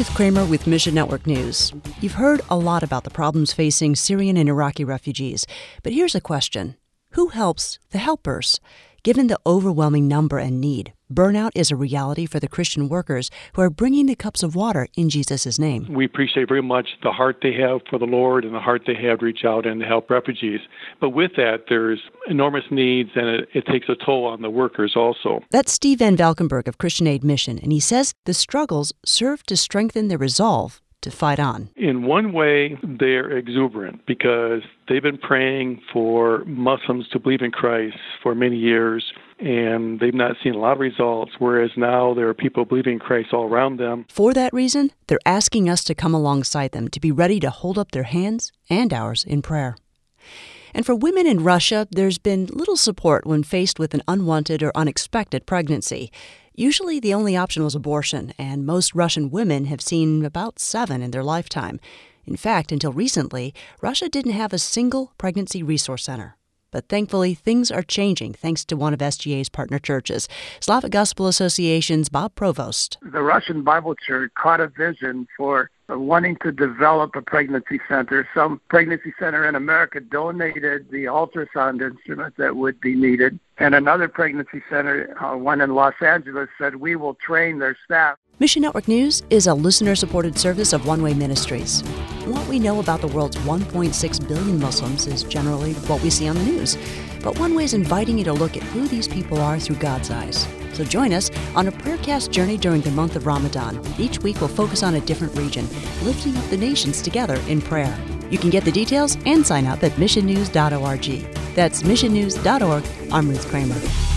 Ruth Kramer with Mission Network News. You've heard a lot about the problems facing Syrian and Iraqi refugees, but here's a question. Who helps the helpers? Given the overwhelming number and need, burnout is a reality for the Christian workers who are bringing the cups of water in Jesus' name. We appreciate very much the heart they have for the Lord and the heart they have to reach out and help refugees. But with that, there's enormous needs, and it takes a toll on the workers also. That's Steve Van Valkenburg of Christian Aid Mission, and he says the struggles serve to strengthen their resolve to fight on. In one way, they're exuberant because they've been praying for Muslims to believe in Christ for many years, and they've not seen a lot of results, whereas now there are people believing in Christ all around them. For that reason, they're asking us to come alongside them, to be ready to hold up their hands and ours in prayer. And for women in Russia, there's been little support when faced with an unwanted or unexpected pregnancy. Usually the only option was abortion, and most Russian women have seen about 7 in their lifetime. In fact, until recently, Russia didn't have a single pregnancy resource center. But thankfully, things are changing thanks to one of SGA's partner churches, Slavic Gospel Association's Bob Provost. The Russian Bible Church caught a vision for wanting to develop a pregnancy center. Some pregnancy center in America donated the ultrasound instruments that would be needed. And another pregnancy center, one in Los Angeles, said, we will train their staff. Mission Network News is a listener-supported service of One Way Ministries. What we know about the world's 1.6 billion Muslims is generally what we see on the news. But One Way is inviting you to look at who these people are through God's eyes. So join us on a prayercast journey during the month of Ramadan. Each week we'll focus on a different region, lifting up the nations together in prayer. You can get the details and sign up at missionnews.org. That's missionnews.org. I'm Ruth Kramer.